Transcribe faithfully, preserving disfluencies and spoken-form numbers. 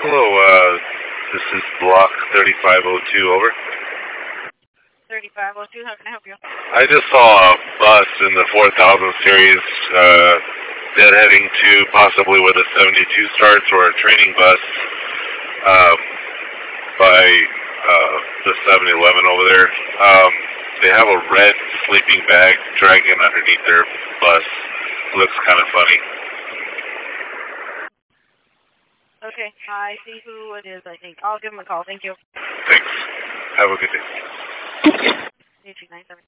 Hello, uh, this is block thirty-five oh two, over. thirty-five oh two, how can I help you? I just saw a bus in the four thousand series, uh, deadheading to possibly where the seventy-two starts, or a training bus, um, by, uh, the seven eleven over there. Um, they have a red sleeping bag dragging underneath their bus. Looks kind of funny. Okay, I see who it is, I think. I'll give him a call. Thank you. Thanks. Have a good day. eight two nine seven.